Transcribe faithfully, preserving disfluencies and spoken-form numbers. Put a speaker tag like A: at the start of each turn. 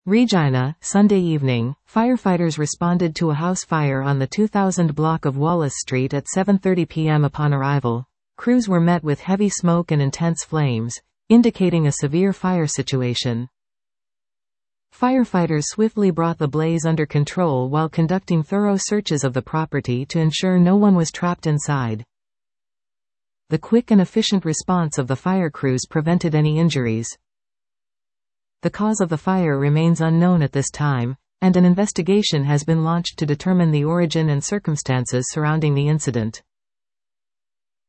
A: Regina, Sunday evening, firefighters responded to a house fire on the two thousand block of Wallace Street at seven thirty p m Upon arrival, crews were met with heavy smoke and intense flames, indicating a severe fire situation. Firefighters swiftly brought the blaze under control while conducting thorough searches of the property to ensure no one was trapped inside. The quick and efficient response of the fire crews prevented any injuries. The cause of the fire remains unknown at this time, and an investigation has been launched to determine the origin and circumstances surrounding the incident.